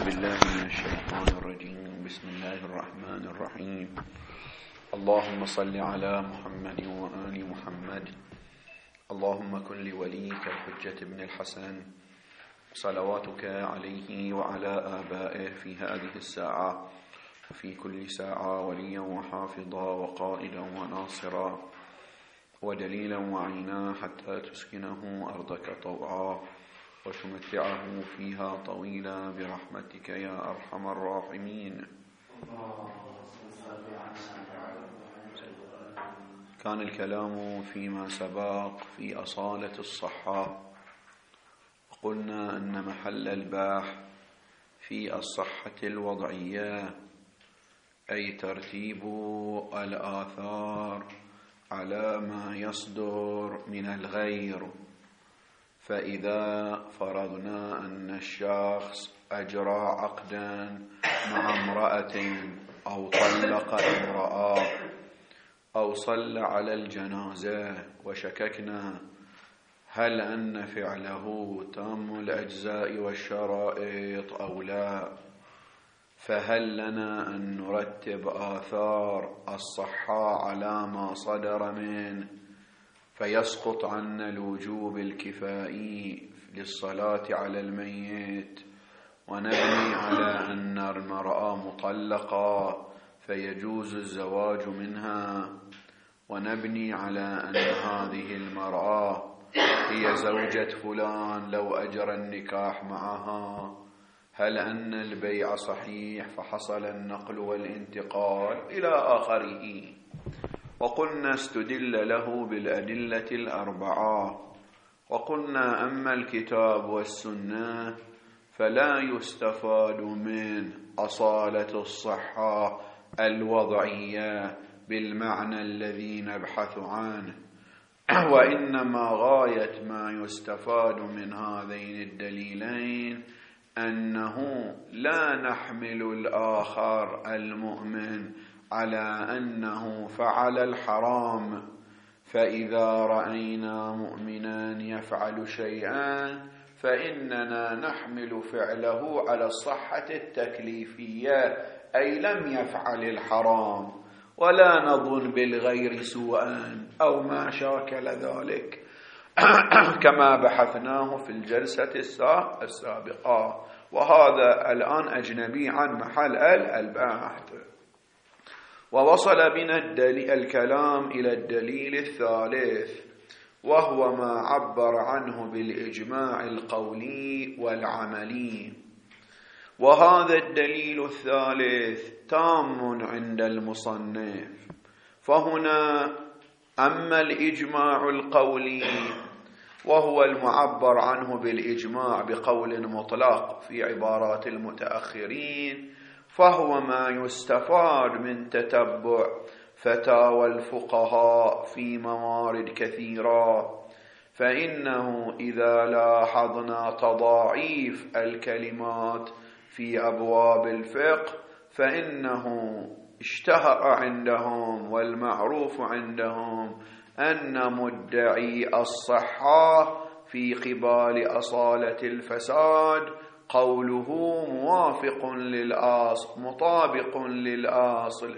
بالله من الشيطان الرجيم. بسم الله الرحمن الرحيم. اللهم صل على محمد وآل محمد. اللهم كن لوليك الحجة بن الحسن صلواتك عليه وعلى آبائه في هذه الساعة وفي كل ساعة وليا وحافظا وقائدا وناصرا ودليلا وعينا حتى تسكنه أرضك طوعا وتمتعه فيها طويلا برحمتك يا أرحم الراحمين. كان الكلام فيما سبق في أصالة الصحة، وقلنا أن محل البحث في الصحة الوضعية، أي ترتيب الآثار على ما يصدر من الغير. فإذا فرضنا أن الشخص أجرى عقدا مع امرأة أو طلق امرأة أو صلى على الجنازة وشككنا هل أن فعله تام الأجزاء والشرائط أو لا، فهل لنا أن نرتب آثار الصحة على ما صدر منه فيسقط عنا الوجوب الكفائي للصلاة على الميت، ونبني على أن المرأة مطلقة فيجوز الزواج منها، ونبني على أن هذه المرأة هي زوجة فلان لو أجرى النكاح معها، هل أن البيع صحيح فحصل النقل والانتقال إلى آخره. وقلنا استدل له بالأدلة الأربعة، وقلنا أما الكتاب والسنة فلا يستفاد من أصالة الصحة الوضعية بالمعنى الذي نبحث عنه، وإنما غاية ما يستفاد من هذين الدليلين أنه لا نحمل الآخر المؤمن على أنه فعل الحرام، فإذا رأينا مؤمنا يفعل شيئا فإننا نحمل فعله على الصحة التكليفية، أي لم يفعل الحرام، ولا نظن بالغير سوءا أو ما شاكل ذلك كما بحثناه في الجلسة السابقة. وهذا الآن أجنبي عن محل البحث. ووصل بنا الكلام إلى الدليل الثالث، وهو ما عبر عنه بالإجماع القولي والعملي. وهذا الدليل الثالث تام عند المصنف. فهنا أما الإجماع القولي وهو المعبر عنه بالإجماع بقول مطلق في عبارات المتأخرين، فهو ما يستفاد من تتبع فتاوى الفقهاء في موارد كثيرة. فإنه إذا لاحظنا تضاعيف الكلمات في أبواب الفقه فإنه اشتهر عندهم والمعروف عندهم أن مدعي الصحة في قبال أصالة الفساد قوله موافق للأصل مطابق للأصل،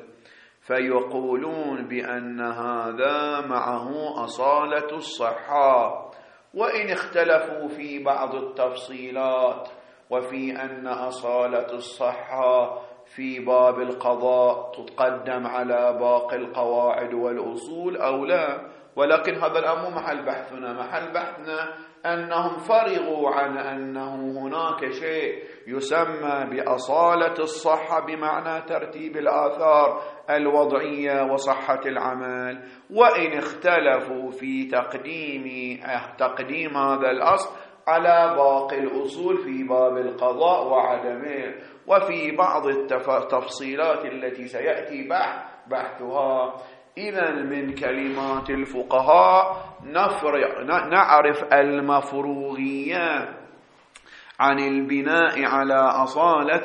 فيقولون بأن هذا معه أصالة الصحة. وإن اختلفوا في بعض التفصيلات وفي أن أصالة الصحة في باب القضاء تقدم على باقي القواعد والأصول أو لا، ولكن هذا الأمر محل بحثنا. محل بحثنا أنهم فرغوا عن أنه هناك شيء يسمى بأصالة الصحة بمعنى ترتيب الآثار الوضعية وصحة العمل، وإن اختلفوا في تقديم هذا الأصل على باقي الأصول في باب القضاء وعدمه، وفي بعض التفصيلات التي سيأتي بحثها. إذن من كلمات الفقهاء نعرف المفروغية عن البناء على أصالة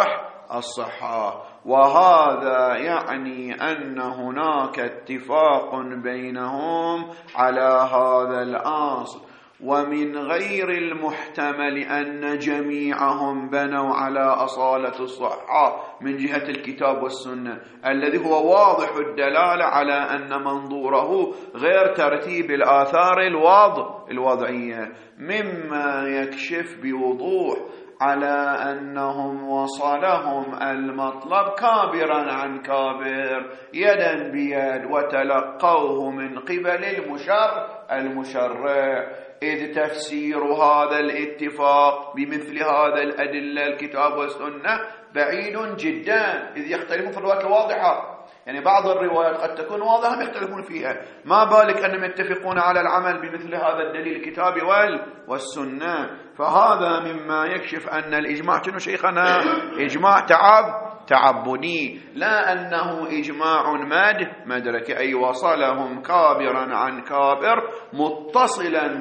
الصحة، وهذا يعني أن هناك اتفاق بينهم على هذا الأصل. ومن غير المحتمل أن جميعهم بنوا على أصالة الصحة من جهة الكتاب والسنة، الذي هو واضح الدلالة على أن منظوره غير ترتيب الآثار الوضعية، مما يكشف بوضوح على أنهم وصلهم المطلب كابرا عن كابر يدا بيد، وتلقوه من قبل المشرع، إذ تفسير هذا الاتفاق بمثل هذا الأدلة الكتاب والسنة بعيد جدا، إذ يختلفون في الروايات الواضحة. يعني بعض الروايات قد تكون واضحة يختلفون فيها، ما بالك أنهم يتفقون على العمل بمثل هذا الدليل الكتاب والسنة. فهذا مما يكشف أن الإجماع كنو شيخنا إجماع تعبدي، لا أنه إجماع مدرك، أي وصلهم كابرا عن كابر متصلا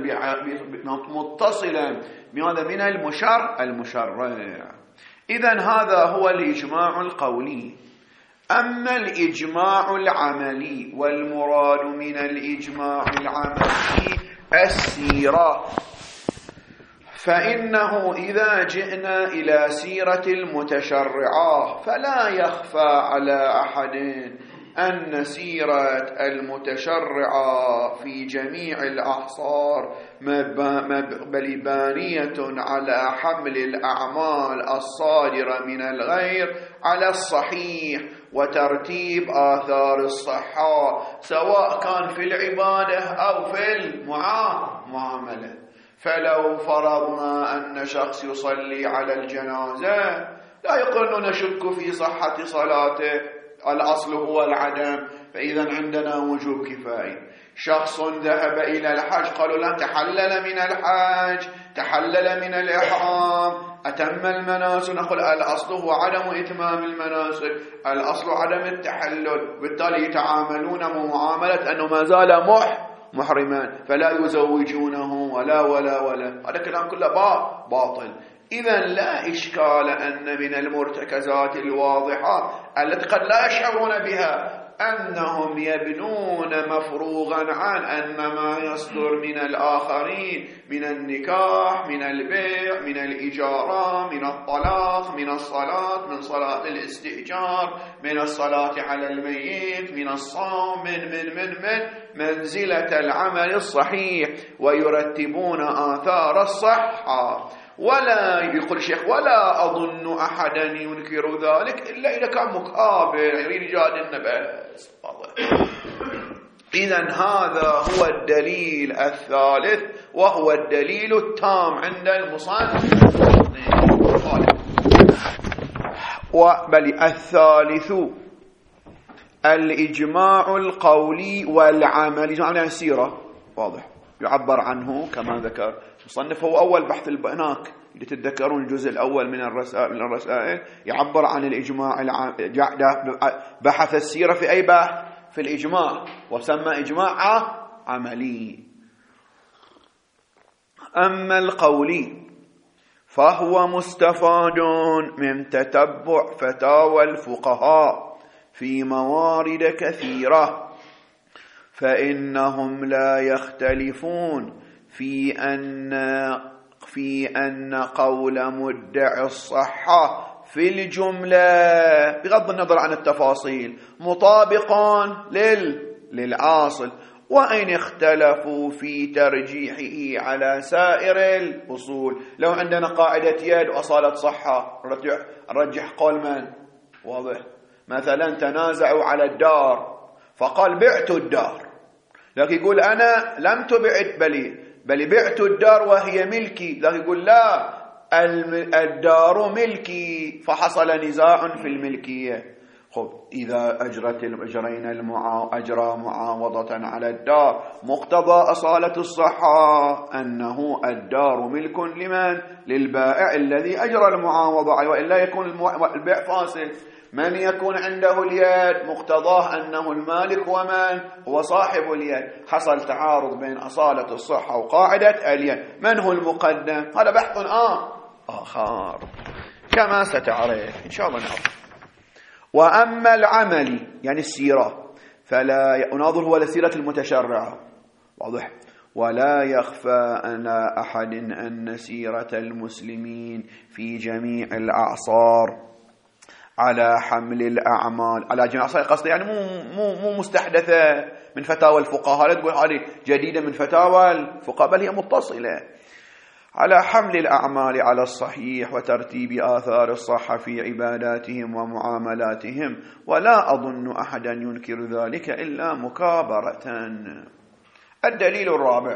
بهذا من المشرع. إذن هذا هو الإجماع القولي. أما الإجماع العملي، والمراد من الإجماع العملي السيرة، فإنه إذا جئنا إلى سيرة المتشرعة فلا يخفى على أحد أن سيرة المتشرعة في جميع الأعصار بل بانية على حمل الأعمال الصادرة من الغير على الصحيح وترتيب آثار الصحة، سواء كان في العبادة أو في المعاملة. فلو فرضنا أن شخص يصلي على الجنازة لا يقولون نشك في صحة صلاته، الأصل هو العدم، فإذا عندنا وجوب كفائي. شخص ذهب إلى الحج قالوا لا تحلل من الحج، تحلل من الإحرام، أتم المناسك، نقول الأصل هو عدم إتمام المناسك، الأصل عدم التحلل، بالتالي يتعاملون معاملة أنه ما زال محرما فلا يزوجونه ولا هذا كلام كله باطل. إذا لا إشكال أن من المرتكزات الواضحة التي قد لا يشعرون بها أنهم يبنون مفروغا عن أن ما يصدر من الآخرين من النكاح، من البيع، من الإجارة، من الطلاق، من الصلاة، من صلاة الاستئجار، من الصلاة على الميت، من الصوم، من منزلة العمل الصحيح، ويرتبون آثار الصحة. ولا يقول الشيخ ولا أظن أحدا ينكر ذلك إلا إذا كان مكابر يريد يجادلنا بس. إذن هذا هو الدليل الثالث، وهو الدليل التام عند المصنف. بل الثالث الإجماع القولي والعملي، عن السيرة واضح يعبر عنه كما ذكر مصنف، هو أول بحث هناك اللي تتذكرون الجزء الأول من الرسائل يعبر عن الإجماع بحث السيرة في أي بحث؟ في الإجماع، وسمى إجماع عملي. أما القولي فهو مستفاد من تتبع فتاوى الفقهاء في موارد كثيرة، فإنهم لا يختلفون في أن قول مدعي الصحة في الجملة بغض النظر عن التفاصيل مطابقان للأصل، وإن اختلفوا في ترجيحه على سائر الأصول. لو عندنا قاعدة يد وأصالة صحة نرجح قول من؟ واضح. مثلا تنازعوا على الدار فقال بعت الدار، لكن يقول أنا لم تبعت بل بعت الدار وهي ملكي، لكن يقول لا الدار ملكي، فحصل نزاع في الملكية. إذا أجرى معاوضة على الدار مقتضى أصالة الصحة أنه الدار ملك لمن؟ للبائع الذي أجرى المعاوضة، وإلا يكون البيع فاسد. من يكون عنده اليد مقتضاه أنه المالك، ومن هو صاحب اليد. حصل تعارض بين أصالة الصحة وقاعدة اليد، من هو المقدم؟ هذا بحث آخر كما ستعرف إن شاء الله نعرف. وأما العمل يعني السيرة فلا يناظر هو لسيرة المتشرعة، واضح، ولا يخفى على أحد أن سيرة المسلمين في جميع الأعصار على حمل الأعمال على جميع الأعصار، قصدي يعني مو مستحدثة من فتاوى الفقهاء، لا تقول هذه جديدة من فتاوى الفقهاء، بل هي متصلة على حمل الأعمال على الصحيح وترتيب آثار الصحة في عباداتهم ومعاملاتهم، ولا أظن أحدا ينكر ذلك إلا مكابرة. الدليل الرابع،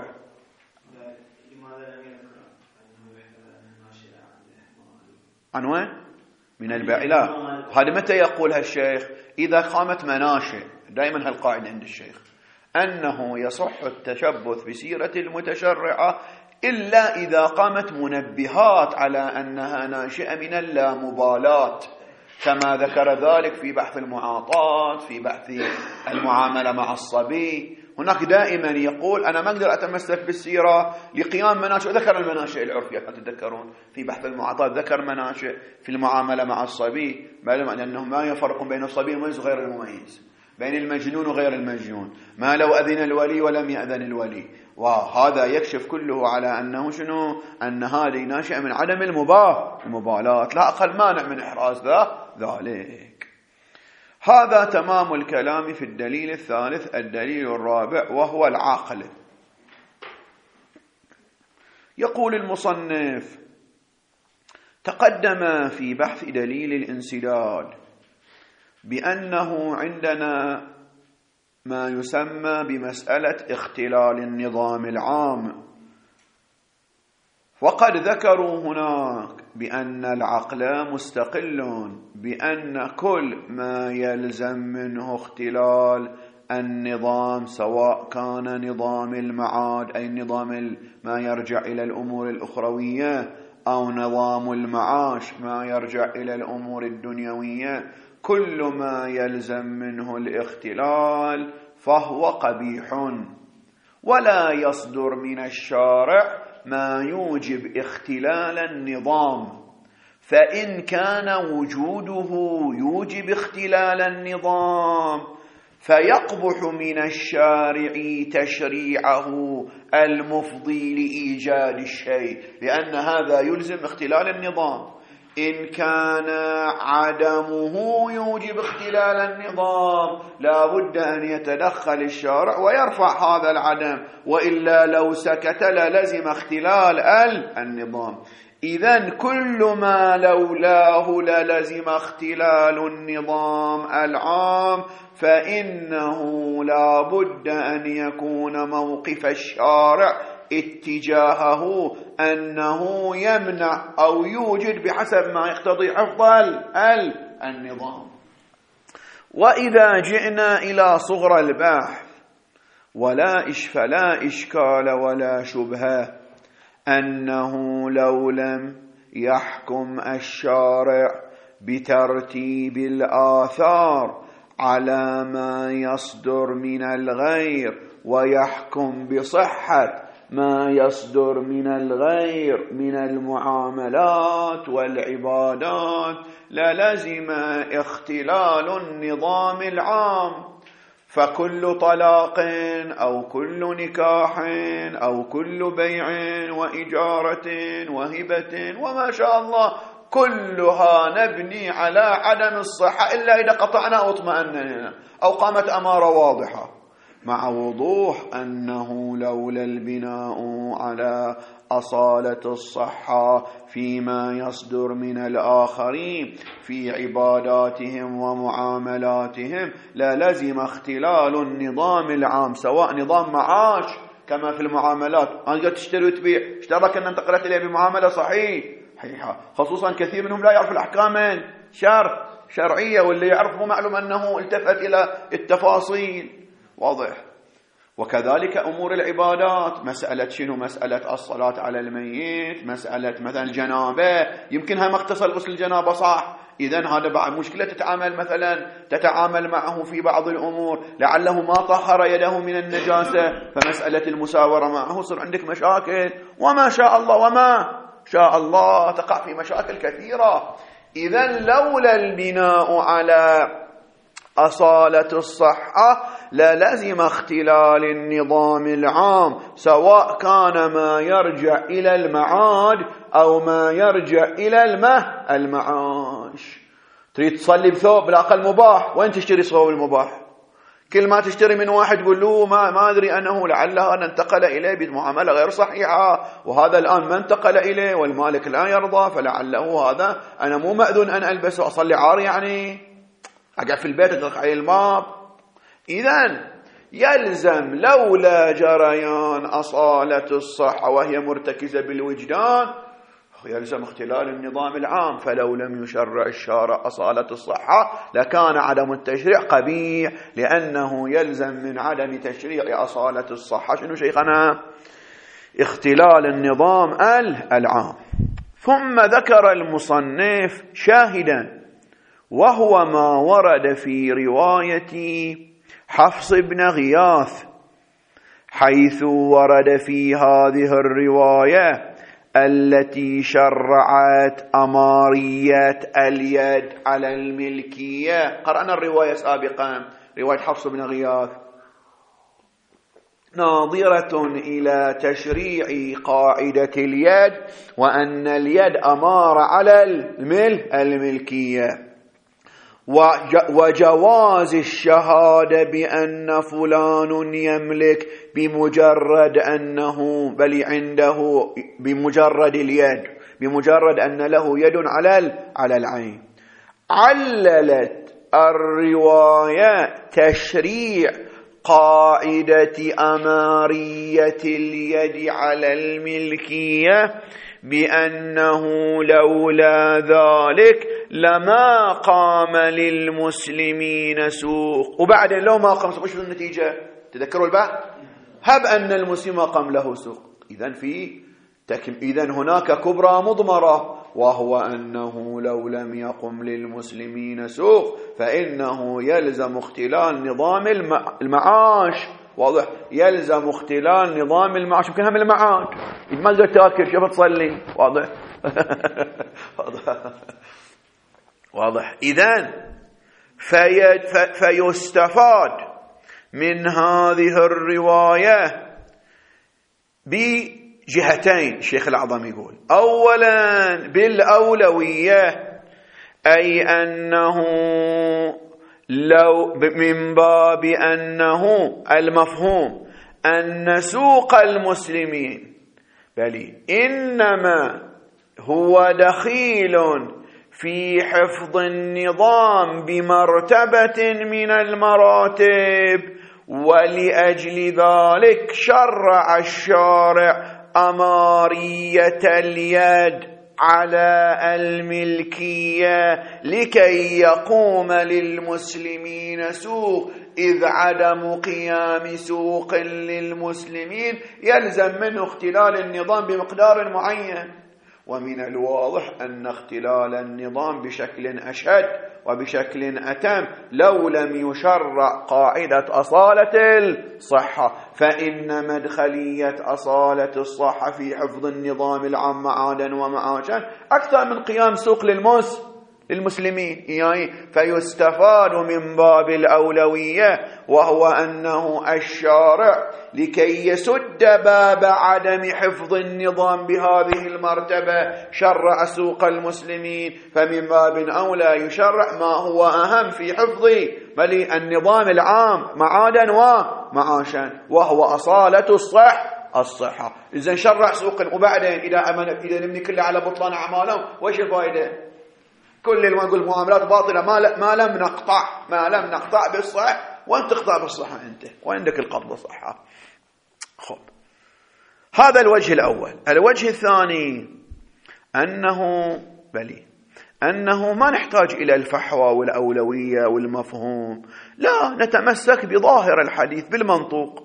عنوان من الباعلة، هذا متى يقولها الشيخ؟ إذا قامت مناشئ، دائما هالقاعدة عند الشيخ، أنه يصح التشبث بسيرة المتشرعة إلا إذا قامت منبهات على أنها ناشئة من اللامبالاة، كما ذكر ذلك في بحث المعاطات، في بحث المعاملة مع الصبي. هناك دائما يقول أنا ما أقدر أتمسك بالسيرة لقيام مناشئ، ذكر المناشئ العرفية، تتذكرون في بحث المعاطات ذكر مناشئ في المعاملة مع الصبي، معلوم أنه ما يفرق بين الصبي المميز وغير المميز، بين المجنون وغير المجنون، ما لو أذن الولي ولم يأذن الولي، وهذا يكشف كله على أنه شنو؟ أن هذه ناشئة من عدم المبالاة، لا أقل مانع من إحراز ذلك. هذا تمام الكلام في الدليل الثالث. الدليل الرابع وهو العاقل. يقول المصنف: تقدم في بحث دليل الانسداد بأنه عندنا ما يسمى بمسألة اختلال النظام العام، وقد ذكروا هناك بأن العقل مستقل، بأن كل ما يلزم منه اختلال النظام، سواء كان نظام المعاد أي نظام ما يرجع إلى الأمور الأخروية، أو نظام المعاش ما يرجع إلى الأمور الدنيوية، كل ما يلزم منه الاختلال فهو قبيح، ولا يصدر من الشارع ما يوجب اختلال النظام، فإن كان وجوده يوجب اختلال النظام فيقبح من الشارع تشريعه المفضي لإيجاد الشيء، لأن هذا يلزم اختلال النظام. إن كان عدمه يوجب اختلال النظام لا بد أن يتدخل الشارع ويرفع هذا العدم، وإلا لو سكت للزم اختلال النظام. إذن كل ما لولاه للزم اختلال النظام العام، فإنه لا بد أن يكون موقف الشارع اتجاهه أنه يمنع أو يوجد بحسب ما يقتضي حفظ النظام. وإذا جئنا إلى صغر البحث فلا إشكال ولا شبهة أنه لو لم يحكم الشارع بترتيب الآثار على ما يصدر من الغير ويحكم بصحة ما يصدر من الغير من المعاملات والعبادات للزم اختلال النظام العام، فكل طلاق أو كل نكاح أو كل بيع وإجارة وهبة وما شاء الله كلها نبني على عدم الصحة إلا إذا قطعنا واطمأننا أو قامت أمارة واضحة، مع وضوح أنه لولا البناء على أصالة الصحة فيما يصدر من الآخرين في عباداتهم ومعاملاتهم للزم اختلال النظام العام، سواء نظام معاش كما في المعاملات، أنت تشتري وتبيع، اشترك أن انتقلت إليه بمعاملة صحيحة، خصوصا كثير منهم لا يعرف الأحكام شرعية، واللي يعرفه معلوم أنه التفت إلى التفاصيل، واضح. وكذلك أمور العبادات، مسألة شنو؟ مسألة الصلاة على الميت، مسألة مثلا الجنابة، يمكنها ما اختصر غسل الجنابة صح، إذن هذا بعد مشكلة تتعامل معه في بعض الأمور، لعله ما طهر يده من النجاسة، فمسألة المساورة معه صار عندك مشاكل، وما شاء الله تقع في مشاكل كثيرة. إذن لولا البناء على أصالة الصحة للزم اختلال النظام العام، سواء كان ما يرجع إلى المعاد أو ما يرجع إلى المعاش. تريد تصلي بثوب بالأقل مباح، وين تشتري ثوب المباح؟ كل ما تشتري من واحد تقول له ما أدري أنه لعلها أن انتقل إليه بمعاملة غير صحيحة، وهذا الآن ما انتقل إليه والمالك لا يرضى، فلعله هذا أنا مو مأذون أن ألبسه وأصلي عار، يعني أقعد في البيت أطلق عليه الباب. إذن يلزم لولا جريان أصالة الصحة وهي مرتكزة بالوجدان يلزم اختلال النظام العام، فلو لم يشرع الشارع أصالة الصحة لكان عدم التشريع قبيح، لأنه يلزم من عدم تشريع أصالة الصحة شنو شيخنا؟ اختلال النظام العام. ثم ذكر المصنف شاهدا، وهو ما ورد في رواية حفص بن غياث، حيث ورد في هذه الرواية التي شرعت أمارية اليد على الملكية. قرأنا الرواية سابقا، رواية حفص بن غياث، ناظرة إلى تشريع قاعدة اليد، وأن اليد أمارة على الملكية، وجواز الشهادة بأن فلان يملك بمجرد أنه بل عنده بمجرد اليد، بمجرد أن له يد على العين. عللت الرواية تشريع قاعدة أمارية اليد على الملكية بأنه لولا ذلك لما قام للمسلمين سوق. وبعدين لو ما قام سوق وش النتيجة؟ تذكروا البحث؟ هب أن المسلم قام له سوق، إذن هناك كبرى مضمرة، وهو أنه لو لم يقم للمسلمين سوق فإنه يلزم اختلال نظام المعاش. واضح؟ يلزم اختلال نظام المعاش، يمكن هم المعاد ما تقدر تاكل كيف تصلي. واضح؟ واضح. إذن فيستفاد من هذه الرواية بجهتين. الشيخ الأعظم يقول أولا بالأولوية، أي أنه لو من باب أنه المفهوم أن سوق المسلمين بل إنما هو دخيل في حفظ النظام بمرتبة من المراتب، ولأجل ذلك شرع الشارع أمارية اليد على الملكية لكي يقوم للمسلمين سوق، إذ عدم قيام سوق للمسلمين يلزم منه اختلال النظام بمقدار معين. ومن الواضح أن اختلال النظام بشكل أشد وبشكل أتم لو لم يشرع قاعدة أصالة الصحة، فإن مدخلية أصالة الصحة في حفظ النظام العام معادا ومعاشا أكثر من قيام سوق للمسلمين. فيستفاد من باب الأولوية، وهو أنه الشارع لكي يسد باب عدم حفظ النظام بهذه المرتبة شرع سوق المسلمين، فمن باب أولى يشرع ما هو أهم في حفظ النظام العام معادا ومعاشا، وهو أصالة الصحة. إذن شرع سوق، وبعدين إذا نبني كله على بطلان أعمالهم وش الفائدة؟ كل ما نقول معاملات باطلة ما لم نقطع بالصح، وأنت تقطع بالصحة أنت وعندك القبض صحة. خب، هذا الوجه الأول. الوجه الثاني أنه ما نحتاج إلى الفحوى والأولوية والمفهوم، لا، نتمسك بظاهر الحديث بالمنطوق.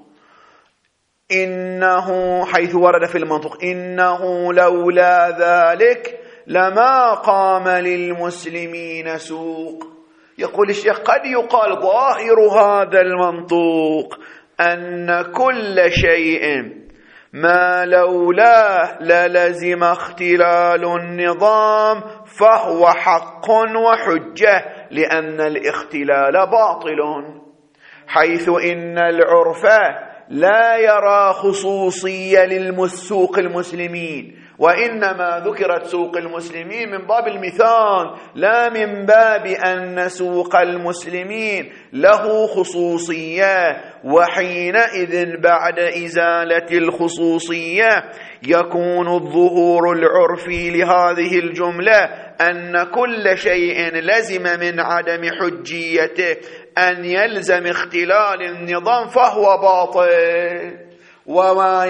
إنه حيث ورد في المنطق إنه لولا ذلك لما قام للمسلمين سوق. يقول الشيخ قد يقال ظاهر هذا المنطوق أن كل شيء ما لولاه للزم اختلال النظام فهو حق وحجة، لأن الاختلال باطل، حيث إن العرف لا يرى خصوصية للسوق المسلمين، وإنما ذكرت سوق المسلمين من باب المثال، لا من باب أن سوق المسلمين له خصوصية. وحينئذ بعد إزالة الخصوصية يكون الظهور العرفي لهذه الجملة أن كل شيء لزم من عدم حجيته أن يلزم اختلال النظام فهو باطل، وما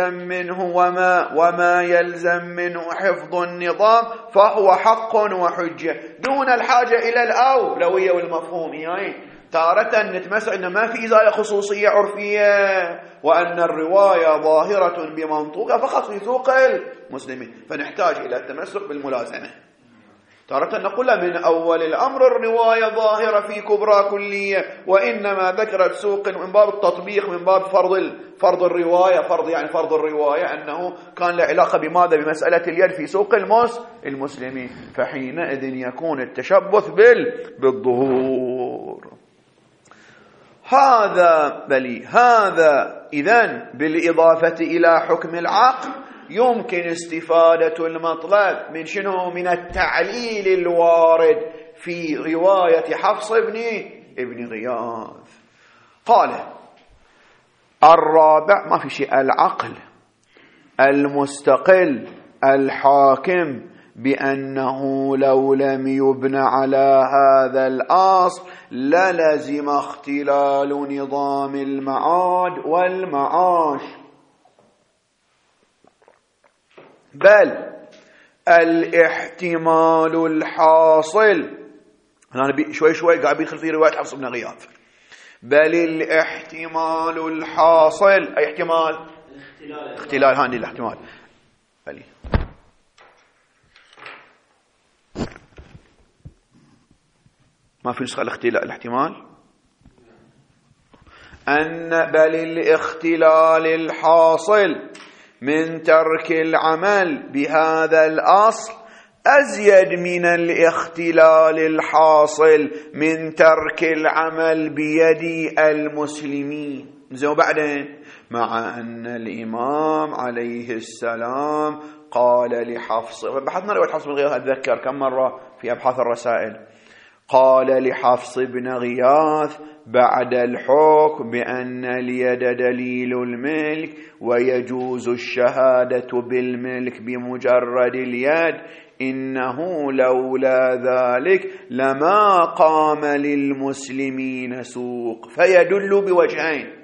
يلزم منه حفظ النظام فهو حق وحجة، دون الحاجة إلى الأولوية والمفهوم. يعني تارة نتمسك أن ما في إزالة خصوصية عرفية، وأن الرواية ظاهرة بمنطوقها فقط في سوق المسلمين، فنحتاج إلى التمسك بالملازمة. تارة نقول من أول الأمر الرواية ظاهرة في كبرى كلية، وإنما ذكرت سوق من باب التطبيق، من باب فرض الرواية، فرض الرواية أنه كان له علاقة بماذا؟ بمسألة اليد في سوق المسلمين، فحينئذ يكون التشبث بالظهور. هذا إذن بالإضافة إلى حكم العقل يمكن استفادة المطلب من شنو؟ من التعليل الوارد في رواية حفص ابن غياث. قال الرابع، ما في شيء، العقل المستقل الحاكم بأنه لو لم يبنى على هذا الأصل للزم اختلال نظام المعاد والمعاش، بل الاحتمال الحاصل، أنا شوي قاعد بيدخل في رواية حفص بن غياث، بل الاحتمال الحاصل، أي احتمال؟ اختلال، هاني الاحتمال، بلي ما في نسخة الاحتمال، بل الاختلال الحاصل من ترك العمل بهذا الأصل أزيد من الاختلال الحاصل من ترك العمل بيد المسلمين. وبعدين مع أن الإمام عليه السلام قال لحفص، بحثنا رواية حفص بن غياث أتذكر كم مرة في أبحاث الرسائل، قال لحفص بن غياث بعد الحكم بأن اليد دليل الملك ويجوز الشهادة بالملك بمجرد اليد، إنه لولا ذلك لما قام للمسلمين سوق، فيدل بوجهين،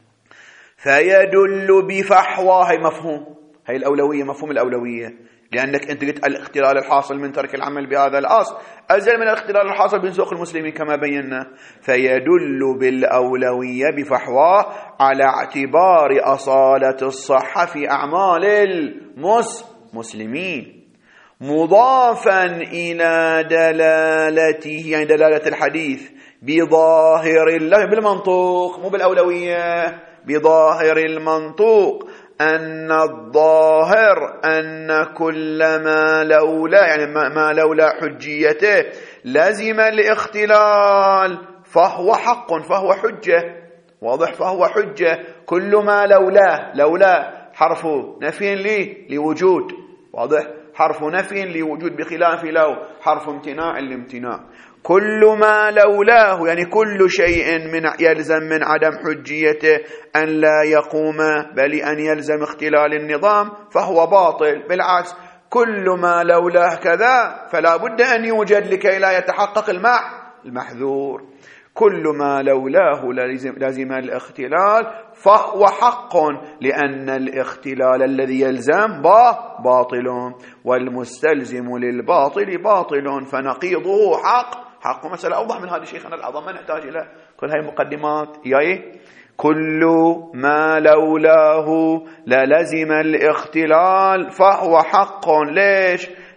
فيدل بفحوى، هي مفهوم، هي الأولوية، مفهوم الأولوية، لأنك أنت قلت الاختلال الحاصل من ترك العمل بهذا الأصل أزل من الاختلال الحاصل بين سوق المسلمين كما بينا، فيدل بالأولوية بفحوى على اعتبار أصالة الصحة في أعمال المسلمين، مضافا إلى دلالته، يعني دلالة الحديث بظاهر الله، بالمنطوق مو بالأولوية، بظاهر المنطوق، أن الظاهر أن كل ما لولا، يعني ما لولا حجيته لازم الاختلال فهو حق، فهو حجة، واضح، فهو حجة، كل ما لولا حرف نفي لوجود، واضح، حرف نفي لوجود، بخلاف لو حرف امتناع لامتناع، كل ما لولاه يعني كل شيء يلزم من عدم حجيته أن لا يقوم، بل أن يلزم اختلال النظام فهو باطل، بالعكس كل ما لولاه كذا فلا بد أن يوجد لكي لا يتحقق المحذور، كل ما لولاه لازم الاختلال فهو حق، لأن الاختلال الذي يلزم باطل، والمستلزم للباطل باطل، فنقيضه حق. مسألة أوضح من هذه شيخنا الأعظم، ما نحتاج إلى كل هاي المقدمات. كل ما لولاه للزم الاختلال فهو حق، ليش؟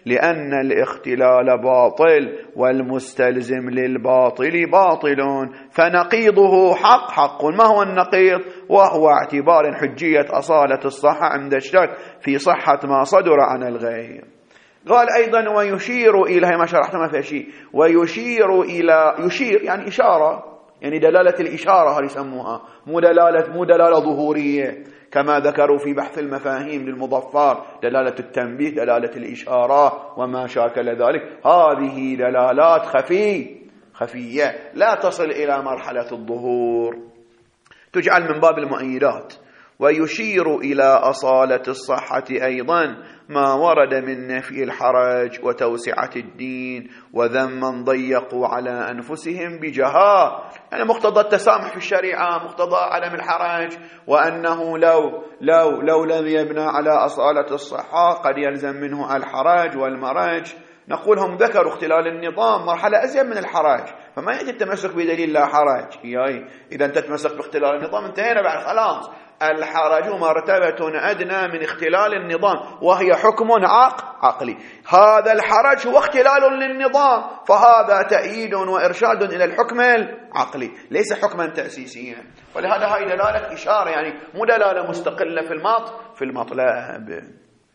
لأن الاختلال باطل والمستلزم للباطل باطل، فنقيضه حق. ما هو النقيض؟ وهو اعتبار حجية أصالة الصحة عند الشك في صحة ما صدر عن الغير. قال أيضا ويشير إلى، هي ما شرحت ما فيها شيء، ويشير إلى، يشير يعني إشارة، يعني دلالة الإشارة هل يسموها، مو دلالة ظهورية كما ذكروا في بحث المفاهيم للمظفر، دلالة التنبيه، دلالة الإشارة وما شاكل ذلك. هذه دلالات خفية لا تصل إلى مرحلة الظهور، تجعل من باب المؤيدات. ويشير إلى أصالة الصحة أيضا ما ورد من نفي الحرج وتوسعة الدين وذم من ضيقوا على أنفسهم بجهاء، يعني مقتضى التسامح في الشريعة، مقتضى عدم الحرج، وأنه لو لم يبنى على أصالة الصحة قد يلزم منه الحرج والمرج. نقول هم ذكروا اختلال النظام مرحلة أزيد من الحرج، فما يأتي التمسك بدليل لا حرج. إذا أنت تتمسك باختلال النظام انتهينا بعد، خلاص. الحرج مرتبة أدنى من اختلال النظام، وهي حكم عقلي. هذا الحرج هو اختلال للنظام، فهذا تأييد وإرشاد إلى الحكم العقلي، ليس حكما تأسيسيا. ولهذا هاي دلالة إشارة، يعني مو دلالة مستقلة في المطلب.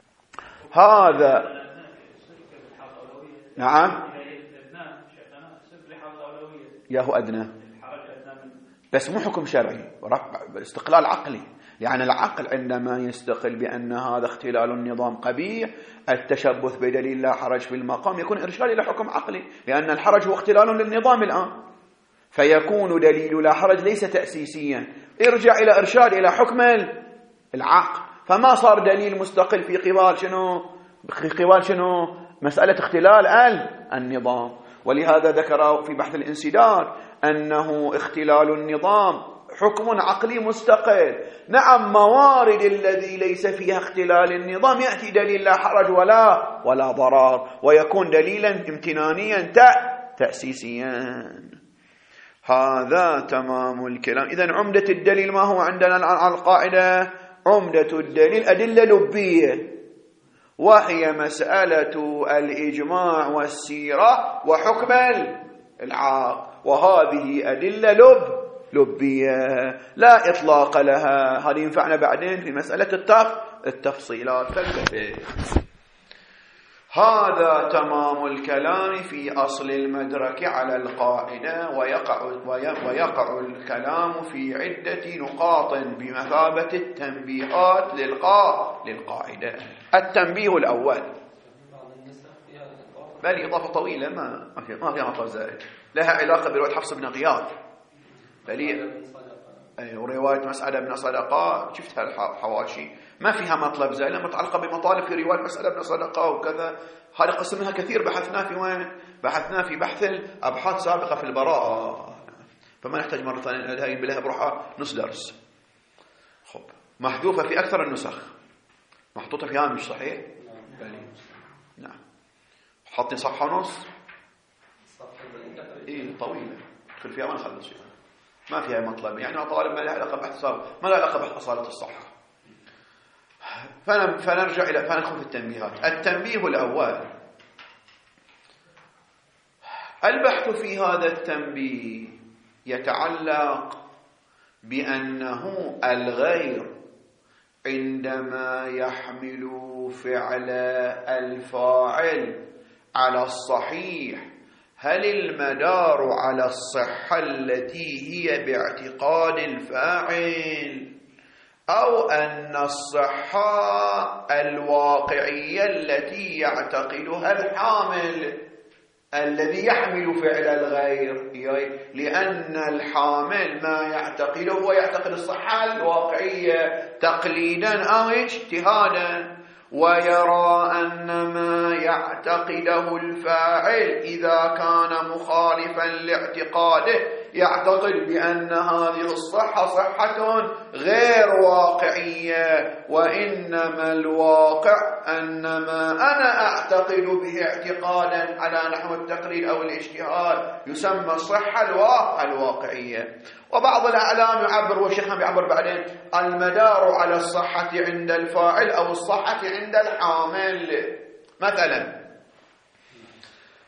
هذا نعم ياهو أدنى، بس مو حكم شرعي، استقلال عقلي. يعني العقل عندما يستقل بأن هذا اختلال النظام قبيح، التشبث بدليل لا حرج في المقام يكون إرشاد إلى حكم عقلي، لأن الحرج هو اختلال للنظام الآن، فيكون دليل لا حرج ليس تأسيسيا، ارجع إلى إرشاد إلى حكم العقل. فما صار دليل مستقل في قبال شنو مسألة اختلال النظام. ولهذا ذكر في بحث الانسداد أنه اختلال النظام حكم عقلي مستقل. نعم، موارد الذي ليس فيها اختلال النظام يأتي دليل لا حرج ولا ضرر، ويكون دليلا امتنانيا تأسيسيا. هذا تمام الكلام. إذن عمدة الدليل ما هو عندنا على القاعدة؟ عمدة الدليل أدلة لبية، وهي مسألة الإجماع والسيرة وحكم العقل، وهذه أدلة لبية لا إطلاق لها. هذه ينفعنا بعدين في مسألة التفصيلات فلسفة. هذا تمام الكلام في أصل المدرك على القاعدة، ويقع الكلام في عدة نقاط بمثابة التنبيهات للقاعدة. التنبيه الأول، بل إضافة طويلة ما فيها مطلب زائد، لها علاقة برواية حفص بن غياث، ورواية مسعد بن صدقة شفتها الحواشي، ما فيها مطلب زائد، متعلقة بمطالب في رواية مسعد بن صدقة وكذا. هذا قسمها كثير، بحثنا في وين؟ بحثنا في بحث الأبحاث سابقة في البراءة، فما نحتاج مرة ثانية هاي بلها بروحها نص درس. خب، محذوفة في أكثر النسخ، محطوطة في هامش صحيح؟ نعم، حاطين صفحة ونص، طويلة، ندخل فيها ما نخلص فيها، ما فيها مطلب، يعني طالب ما له علاقة بحث سابق، ما له علاقة بحث أصالة الصحة. فنرجع فندخل في التنبيهات. التنبيه الأول، البحث في هذا التنبيه يتعلق بأنه الغير عندما يحمل فعل الفاعل على الصحيح، هل المدار على الصحة التي هي باعتقاد الفاعل، أو أن الصحة الواقعية التي يعتقدها الحامل الذي يحمل فعل الغير؟ لأن الحامل ما يعتقده هو يعتقد الصحة الواقعية تقليدا أو اجتهادا، ويرى أن ما يعتقده الفاعل إذا كان مخالفا لاعتقاده يعتقد بأن هذه الصحة صحة غير واقعية، وإنما الواقع أن ما أنا أعتقد به اعتقادا على نحو التقليد أو الاجتهاد يسمى الصحة الواقعية. وبعض الأعلام يعبر، والشيخ بيعبر بعدين، المدار على الصحة عند الفاعل أو الصحة عند الحامل. مثلا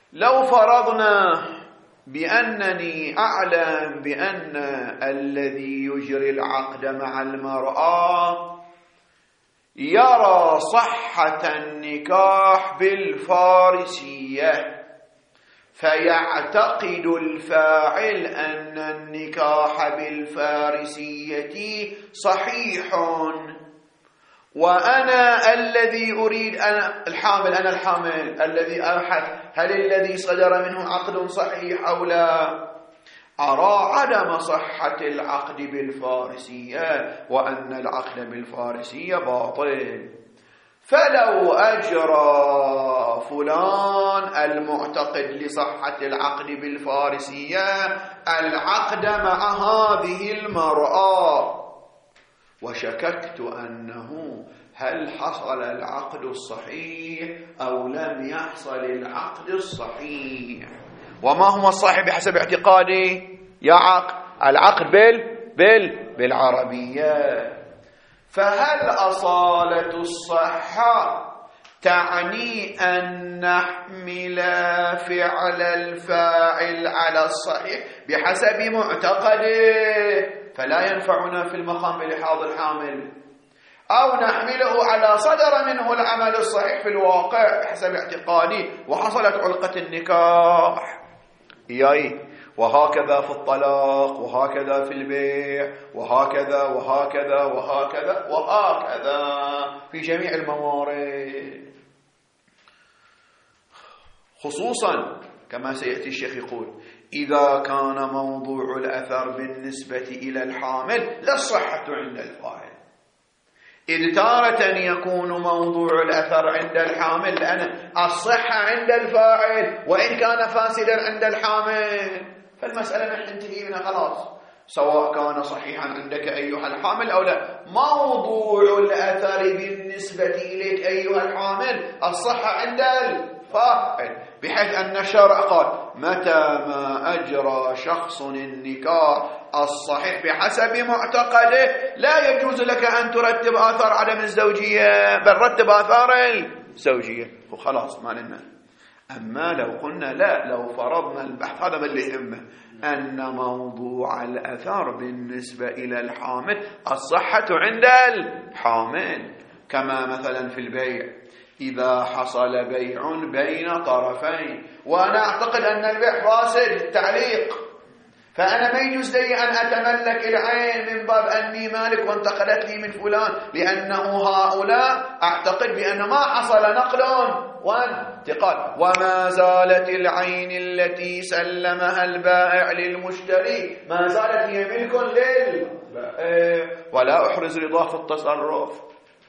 لو فرضنا بأنني أعلم بأن الذي يجري العقد مع المرأة يرى صحة النكاح بالفارسية، فيعتقد الفاعل أن النكاح بالفارسية صحيح، وأنا الذي أريد أنا الحامل الذي أبحث هل الذي صدر منه عقد صحيح أو لا، أرى عدم صحة العقد بالفارسية وأن العقد بالفارسية باطل. فلو أجرى فلان المعتقد لصحة العقد بالفارسية العقد مع هذه المرأة وشككت أنه هل حصل العقد الصحيح أو لم يحصل العقد الصحيح، وما هو الصحيح بحسب اعتقادي؟ يا العقد بالعربية. فهل أصالة الصحة تعني أن نحمل فعل الفاعل على الصحيح بحسب معتقده فلا ينفعنا في المقام بلحاظ الحامل، أو نحمله على صدر منه العمل الصحيح في الواقع بحسب اعتقادي وحصلت علقة النكاح؟ وهكذا في الطلاق، وهكذا في البيع، وهكذا وهكذا وهكذا وهكذا في جميع الموارد، خصوصا كما سيأتي الشيخ يقول إذا كان موضوع الأثر بالنسبة إلى الحامل لا الصحة عند الفاعل، إذ تارة يكون موضوع الأثر عند الحامل لأن الصحة عند الفاعل وإن كان فاسدا عند الحامل، فالمسألة نحن ننتهي منها خلاص، سواء كان صحيحا عندك أيها الحامل أو لا. موضوع الأثر بالنسبة إليك أيها الحامل الصحة عند الفاعل، بحيث أن الشرع قال متى ما أجرى شخص النكاح الصحيح بحسب معتقده لا يجوز لك أن ترتب آثار عدم الزوجية، بل رتب آثار الزوجية وخلاص ما لنا. أما لو قلنا لا، لو فرضنا البحث هذا من اللي يهمه أن موضوع الأثر بالنسبة إلى الحامل الصحة عند الحامل، كما مثلا في البيع إذا حصل بيع بين طرفين وأنا أعتقد أن البيع فاسد التعليق، فأنا ما يجوز لي أن أتملك العين من باب أني مالك وانتقلت لي من فلان، لأنه هؤلاء أعتقد بأن ما حصل نقل وانتقال، وما زالت العين التي سلمها البائع للمشتري ما زالت هي ملك للبائع ولا أحرز رضاه في التصرف.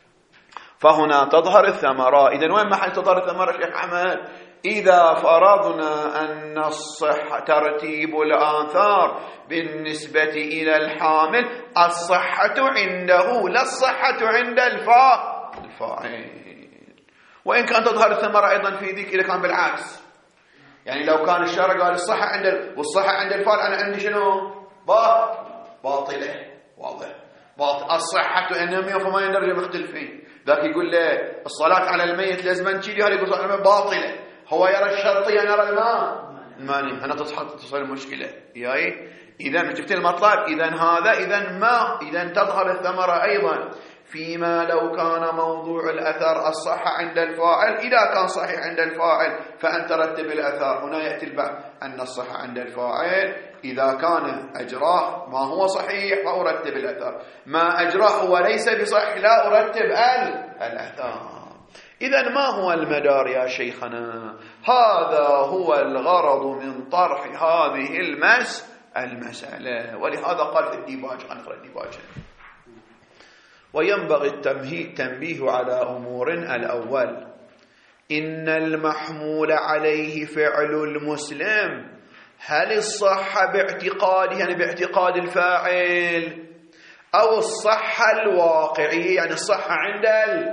فهنا تظهر الثمرة. إذن وين محل تظهر الثمرة شيخ أحمد؟ إذا فرضنا أن الصحة ترتيب الآثار بالنسبة إلى الحامل الصحة عنده لا الصحة عند الفاعل، وإن كان تظهر الثمرة أيضا في ذيك إذا كان بالعكس، يعني لو كان الشرع قال الصحة عند والصحة عند الفاعل، أنا عندي شنو؟ باطلة، واضح باطل. الصحة إنهم فما يندرج مختلفين، ذاك يقول له الصلاة على الميت لازم تشيلها، يقول الصلاة على الميت باطلة، هو يرى الشرطية نرى الماني، أنا تصل المشكلة. إذا شفت المطلب، إذا تظهر الثمرة أيضا فيما لو كان موضوع الأثر الصحة عند الفاعل. إذا كان صحيح عند الفاعل فأن ترتب الأثر. هنا يأتي البحث أن الصحة عند الفاعل إذا كان أجراه ما هو صحيح فأرتب الأثر، ما أجراه وليس بصحيح لا أرتب الأثر. إذن ما هو المدار يا شيخنا؟ هذا هو الغرض من طرح هذه المسألة، ولهذا قال في الديباج، نقرأ الديباج. وينبغي التنبيه على أمور. الأول إن المحمول عليه فعل المسلم، هل الصحة باعتقاده يعني باعتقاد الفاعل، أو الصحة الواقعية يعني الصحة عند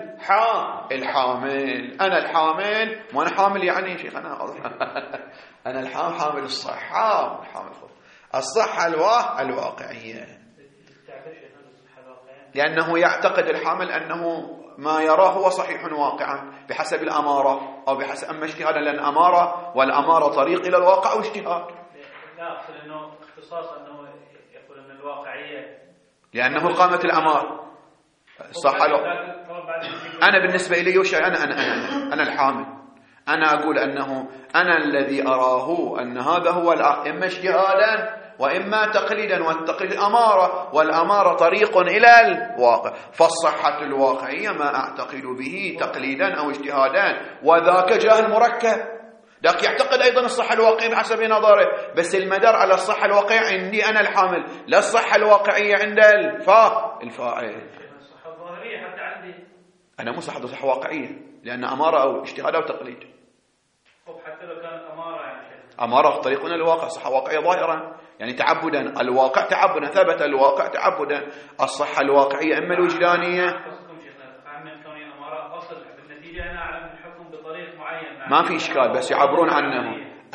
الحامل؟ أنا الحامل، ما أنا حامل يعني شيخ أنا الحامل، حامل الصحة، الصحة الواقعية، لأنه يعتقد الحامل أنه ما يراه هو صحيح واقعا بحسب الأمارة أو بحسب أما اجتهادا، لأن أمارة والأمارة طريق إلى الواقع واجتهاد. لا أقصد أنه اختصاص أنه يقول أن الواقعية لأنه قامت الأمارة صح. أنا بالنسبة إلي وش أنا الحامل، أنا أقول أنه أنا الذي أراه أن هذا هو إما اجتهادا وإما تقليدا، والتقليد أمارة والأمارة طريق إلى الواقع. فالصحة الواقعية ما أعتقد به تقليدا أو اجتهادا، وذاك جاهل مركب، ذاك يعتقد أيضا الصحة الواقعية بحسب نظره، بس المدار على الصحة الواقعية عندي أنا الحامل، لا الصحة الواقعية عند الفاعل. الصحة الظاهرية حتى عندي أنا مو صحة واقعية، لأن أمارة أو اجتهاد أو تقليد. حتى لو كانت أمارة يعني أمارة طريقنا الواقع، صحة واقعية ظاهرة يعني تعبدا، الواقع تعبدا، ثبت الواقع تعبدا. الصحة الواقعية إما الوجدانية. ما في إشكال، بس يعبرون عنه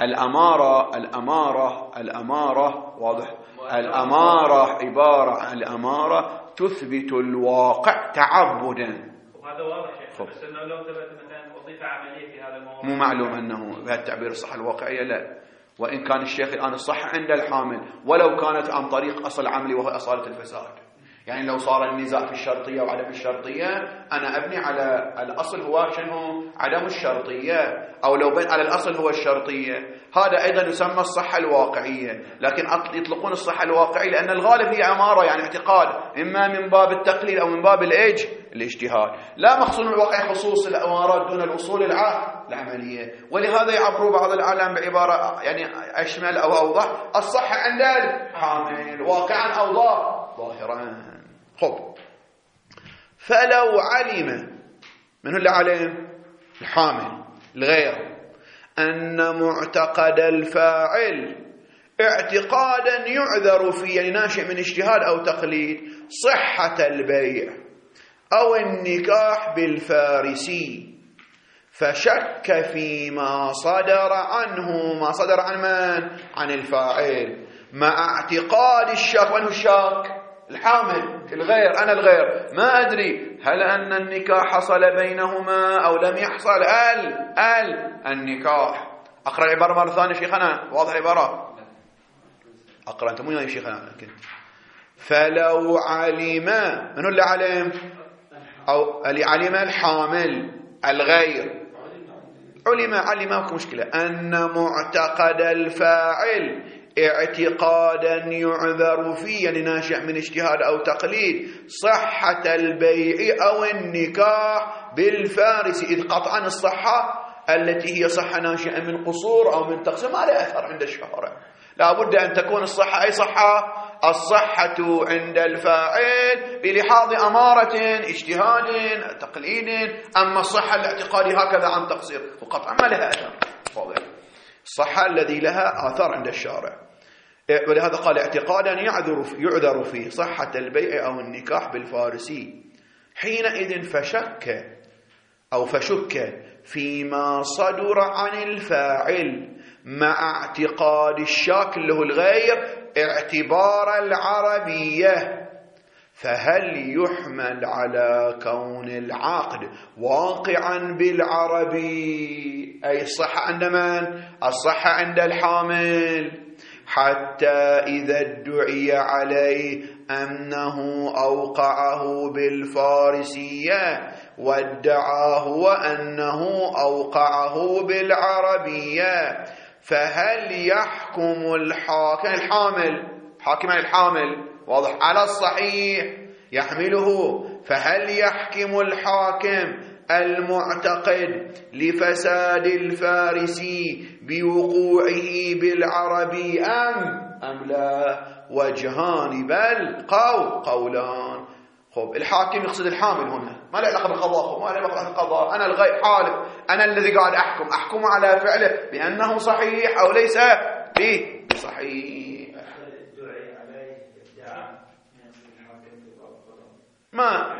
الأمارة واضح، الأمارة عبارة عن الأمارة تثبت الواقع تعبدا. وهذا واضح شيخ، بس إنه لو ثبت مثلا وظيفة عملية في هذا الموضوع مو معلوم أنه بهذا التعبير الصحة الواقعية، لا. وإن كان الشيخ الآن الصحة عند الحامل ولو كانت عن طريق أصل عملي وهو أصالة الفساد. يعني لو صار النزاع في الشرطية وعدم الشرطية، أنا أبني على الأصل هو شنو؟ عدم الشرطية، أو لو بني على الأصل هو الشرطية، هذا أيضا يسمى الصحة الواقعية. لكن يطلقون الصحة الواقعية لأن الغالب هي عمارة، يعني اعتقاد، إما من باب التقليد أو من باب الاجتهاد، لا مقصود الواقع خصوص الأمارات دون الأصول العملية. ولهذا يعبروا بعض العالم بعبارة يعني أشمل أو أوضح: الصحة عند الحامل واقعا أو ظاهرا. خب، فلو علم، من هو اللي علم؟ الحامل الغير، أن معتقد الفاعل اعتقادا يعذر فيه، يعني ناشئ من اجتهاد أو تقليد، صحة البيع أو النكاح بالفارسي، فشك فيما صدر عنه. ما صدر عن من؟ عن الفاعل، مع اعتقاد الشك. وأنه الشك؟ الحامل الغير، أنا الغير، ما أدري هل أن النكاح حصل بينهما أو لم يحصل. النكاح. أقرأ العبارة مرة ثانية شيخنا، واضح العبارة؟ أقرأ أنت، مو يا شيخنا. فلو علم، من هو اللي علم؟ أو اللي علم الحامل الغير، علم ماكو مشكلة، أن معتقد الفاعل اعتقادا يعذر فيه، يعني ناشئ من اجتهاد أو تقليد، صحة البيع أو النكاح بالفارس، إذ قطعا الصحة التي هي صحة ناشئة من قصور أو من تقسيم ما لها أثر عند الشارع. لا بد أن تكون الصحة أي صحة؟ الصحة عند الفاعل بلحاظ أمارة، اجتهاد، تقليد. أما الصحة الاعتقادي هكذا عن تقصير وقطعا ما لها أثر. الصحة الذي لها آثار عند الشارع. ولهذا قال اعتقادا يعذر فيه صحة البيع أو النكاح بالفارسي. حينئذ فشك فيما صدر عن الفاعل، مع اعتقاد الشاك اللي هو الغير اعتبار العربية، فهل يحمل على كون العقد واقعا بالعربي؟ أي الصحة عند من؟ الصحة عند الحامل، حتى إذا ادعي عليه أنه أوقعه بالفارسية وادعاه وأنه أوقعه بالعربية، فهل يحكم الحامل واضح على الصحيح يحمله، فهل يحكم الحاكم المعتقد لفساد الفارسي بوقوعه بالعربي أم لا؟ وجهان بل قولان. خب، الحاكم يقصد الحامل هنا، ما له علاقه بالقضاء، ما له علاقه بالقضاء. انا الغير حالف، انا الذي قاعد احكم على فعله بانه صحيح او ليس بصحيح. ما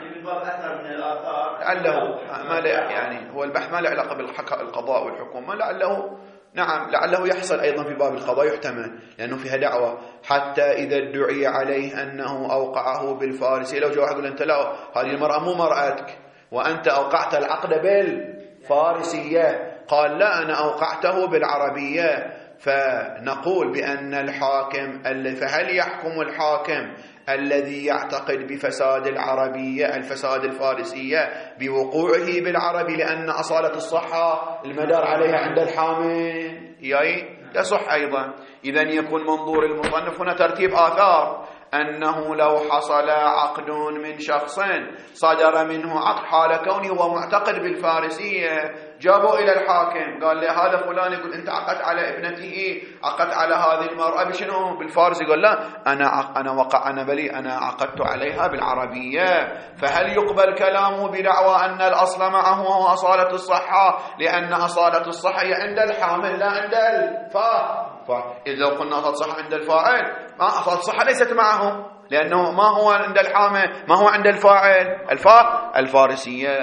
لعله ما له، يعني هو البحث ما له علاقه بالقضاء والحكم، لعله يحصل أيضا في باب القضاء، يحتمل، لأنه فيها دعوة. حتى إذا ادعي عليه أنه أوقعه بالفارسي، لو جاء واحد يقول أنت لا، هذه المرأة مو مرأتك، وأنت أوقعت العقد بالفارسية. قال لا، أنا أوقعته بالعربية. فنقول بأن الحاكم فهل يحكم الحاكم الذي يعتقد بفساد العربية الفساد الفارسية بوقوعه بالعربي لأن أصالة الصحة المدار عليها عند الحامل؟ يصح أيضا. إذن يكون منظور المصنف هنا ترتيب آثار، أنه لو حصل عقد من شخص صدر منه عقد حال كونه هو معتقد بالفارسية، جابوا إلى الحاكم قال له هذا فلان، يقول أنت عقدت على ابنته، عقدت على هذه المرأة بشنو؟ بالفارس. يقول لا، أنا عقدت عليها بالعربية. فهل يقبل كلامه بدعوى أن الأصل معه هو أصالة الصحة، لأن أصالة الصحة هي عند الحامل لا عند الفاعل؟ إذا قلنا أصالة الصحة عند الفاعل، ما أصالة الصحة ليست معه، لأنه ما هو عند الحامل، ما هو عند الفاعل، الفارسية.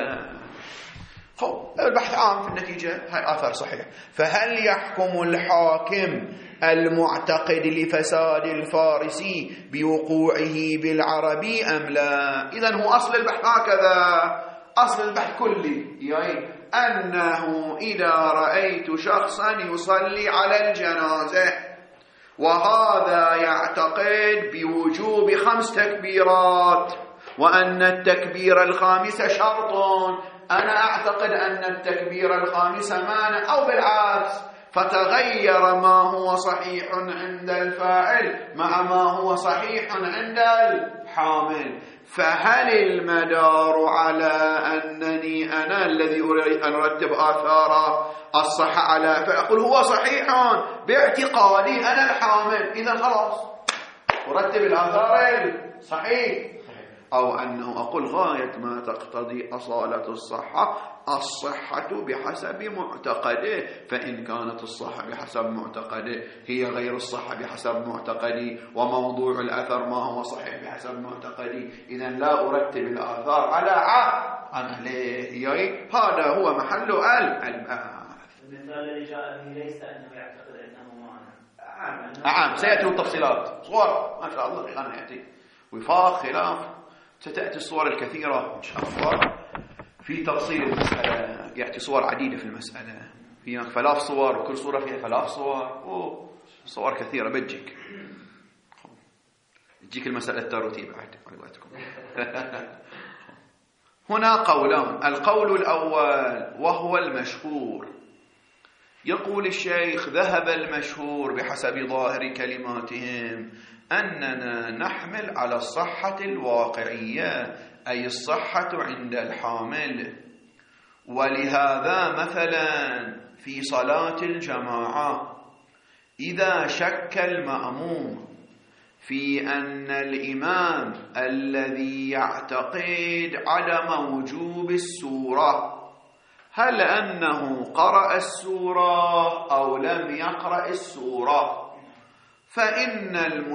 البحث عام في النتيجة هاي آثار صحيح. فهل يحكم الحاكم المعتقد لفساد الفارسي بوقوعه بالعربي أم لا؟ إذن هو أصل البحث هكذا، أصل البحث كلي أنه إذا رأيت شخصا يصلي على الجنازة وهذا يعتقد بوجوب 5 تكبيرات وأن التكبير الخامس شرط، أنا أعتقد أن التكبير الخامس مانع أو بالعكس، فتغير ما هو صحيح عند الفاعل مع ما هو صحيح عند الحامل. فهل المدار على أنني أنا الذي أريد أن أرتب آثار الصحة على فأقول هو صحيح باعتقادي أنا الحامل، إذا خلاص أرتب الآثار الصحيح، أو أنه أقول غاية ما تقتضي أصالة الصحة بحسب معتقده، فإن كانت الصحة بحسب معتقده هي غير الصحة بحسب معتقدي، وموضوع الأثر ما هو صحيح بحسب معتقدي، إذن لا أرتب الآثار على عليه. هذا هو محل البحث. المثال الذي جاء به ليس أنه يعتقد أنه معنى. نعم، سيأتي التفصيلات صور ما شاء الله غير يأتي وفاق خلاف، ستأتي الصور الكثيرة إن شاء الله في تفصيل المسألة، يأتي صور عديدة في المسألة، فيها 3 صور وكل صورة فيها 3 صور، صور كثيرة بتجيك المسألة الترتيب عدواتكم. هنا قولان، القول الأول وهو المشهور، يقول الشيخ ذهب المشهور بحسب ظاهر كلماتهم أننا نحمل على الصحة الواقعية أي الصحة عند الحامل، ولهذا مثلا في صلاة الجماعة إذا شك المأموم في أن الإمام الذي يعتقد عدم وجوب السورة هل أنه قرأ السورة أو لم يقرأ السورة، فإن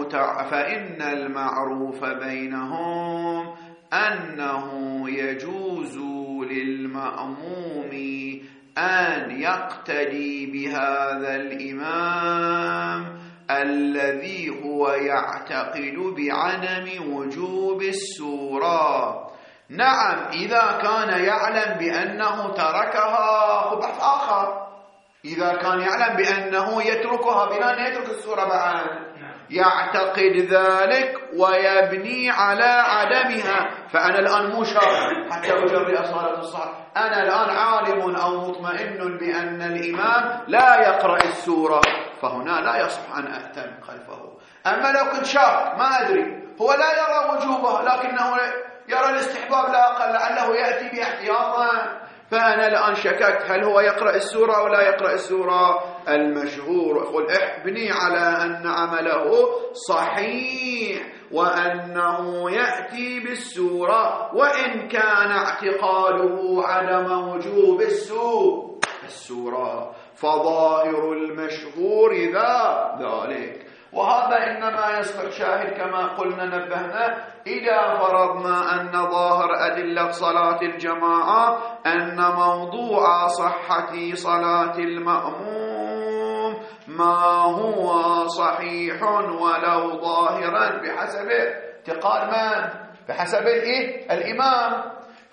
المعروف بينهم أنه يجوز للمأموم أن يقتدي بهذا الإمام الذي هو يعتقد بعدم وجوب السورة. نعم، إذا كان يعلم بأنه تركها بحث آخر، إذا كان يعلم بأنه يتركها بلا يترك السورة بعد، يعتقد ذلك ويبني على عدمها، فأنا الآن مو شاك حتى أجري أصالة الصحة، أنا الآن عالم أو مطمئن بأن الإمام لا يقرأ السورة، فهنا لا يصح أن أهتم خلفه. أما لو كنت شاك ما أدري، هو لا يرى وجوبها لكنه يرى الاستحباب لا أقل، لعله يأتي باحتياطا، فأنا الآن شككت هل هو يقرأ السورة أو لا يقرأ السورة. المشهور يقول احبني على أن عمله صحيح وأنه يأتي بالسورة، وإن كان اعتقاده عدم وجوب السورة، فظاهر المشهور ذلك. وهذا إنما يصبح شاهد كما قلنا نبهنا إذا فرضنا أن ظاهر أدلة صلاة الجماعة أن موضوع صحة صلاة المأموم ما هو صحيح ولو ظاهرا بحسب اعتقاد من؟ بحسب الإمام.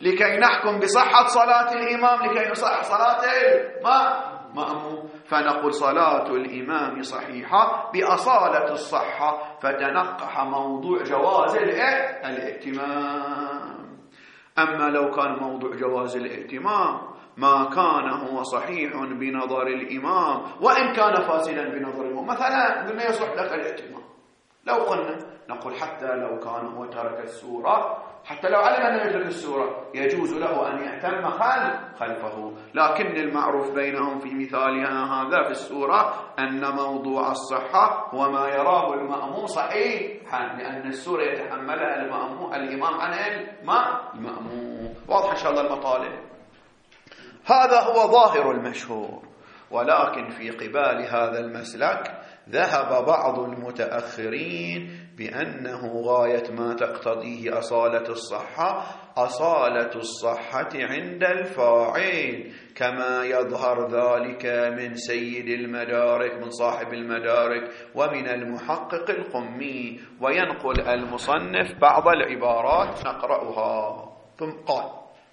لكي نحكم بصحة صلاة الإمام لكي نصح صلاة المأموم، فنقول صلاة الإمام صحيحة بأصالة الصحة، فتنقح موضوع جواز الائتمام. أما لو كان موضوع جواز الائتمام ما كان هو صحيح بنظر الإمام وإن كان فاسدا بنظر الإمام، مثلا قلنا يصح لك الائتمام، لو قلنا نقول حتى لو كان هو ترك السورة، حتى لو علم أنه يترك السورة يجوز له أن يأتم خلفه، لكن المعروف بينهم في مثالها هذا في السورة أن موضوع الصحة هو ما يراه المأموم صحيحا، لأن السورة يتحملها الإمام عن المأموم. واضح إن شاء الله المطالب. هذا هو ظاهر المشهور، ولكن في قبال هذا المسلك ذهب بعض المتأخرين بأنه غاية ما تقتضيه أصالة الصحة عند الفاعل، كما يظهر ذلك من سيد المدارك، من صاحب المدارك، ومن المحقق القمي. وينقل المصنف بعض العبارات نقرأها. ثم قال: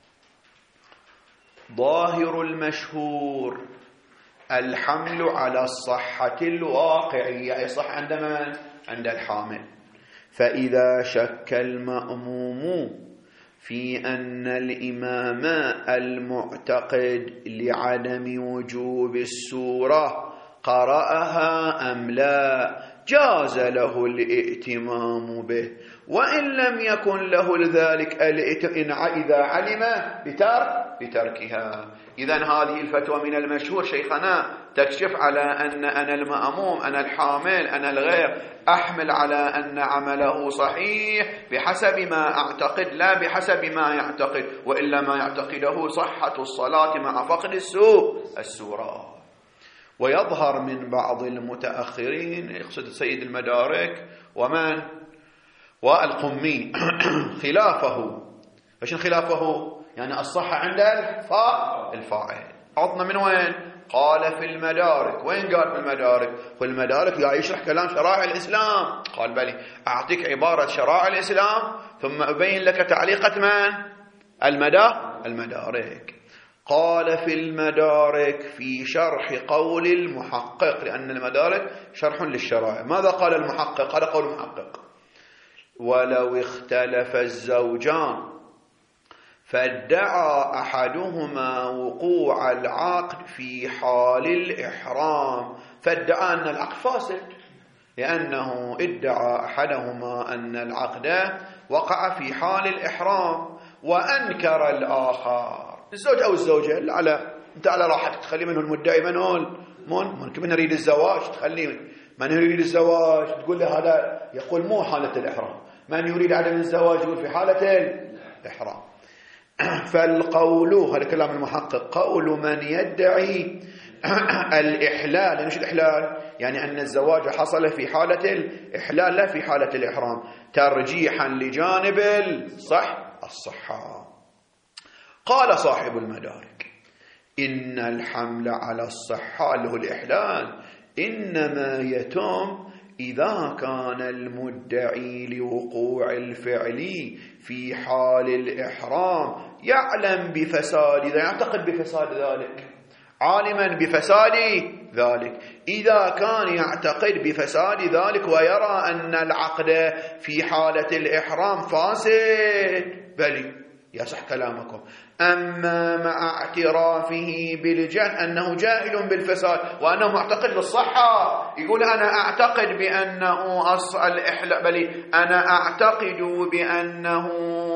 ظاهر المشهور الحمل على الصحة الواقعية، يصح عند من؟ عند الحامل. فإذا شك المأموم في أن الإمام المعتقد لعدم وجوب السورة قرأها أم لا جاز له الائتمام به، وإن لم يكن له ذلك إذا علم بتركها. إذن هذه الفتوى من المشهور شيخنا تكشف على أن أنا المأموم، أنا الحامل، أنا الغير أحمل على أن عمله صحيح بحسب ما أعتقد لا بحسب ما يعتقد، وإلا ما يعتقده صحة الصلاة مع فقد السورة. ويظهر من بعض المتأخرين، يقصد سيد المدارك ومن والقمي، خلافه. ايش خلافه؟ يعني الصحة عند الفاعل. عطنا من وين؟ قال في المدارك. وين قال في المدارك؟ في المدارك لا يشرح كلام شرائع الإسلام. قال بلي أعطيك عبارة شرائع الإسلام ثم أبين لك تعليقة من؟ المدارك. قال في المدارك في شرح قول المحقق، لأن المدارك شرح للشرائع. ماذا قال المحقق؟ قال قول المحقق: ولو اختلف الزوجان فادعى أحدهما وقوع العقد في حال الإحرام، فادعى أن العقد فاسد لأنه ادعى أحدهما أن العقد وقع في حال الإحرام، وأنكر الآخر الزوج أو الزوجة. أنت على راحتك تخلي منه المدعي من يريد الزواج، تخلي من يريد الزواج تقول له هذا يقول مو حالة الإحرام، من يريد عدم الزواج يقول في حالة الإحرام. فالقول، هذا كلام المحقق، قول من يدعي الإحلال، يعني مش الإحلال، يعني أن الزواج حصل في حالة الإحلال لا في حالة الإحرام، ترجيحا لجانب الصحة. قال صاحب المدارك: إن الحمل على الصحة اللي هو الإحلال إنما يتم إذا كان المدعي لوقوع الفعل في حال الإحرام يعلم بفساد، إذا يعتقد بفساد ذلك، عالما بفساد ذلك. إذا كان يعتقد بفساد ذلك ويرى أن العقد في حالة الإحرام فاسد، بلي يصح كلامكم. أما مع اعترافه بالجهل أنه جاهل بالفساد وأنه معتقد بالصحة، يقول أنا أعتقد بأنه بل أنا أعتقد بأنه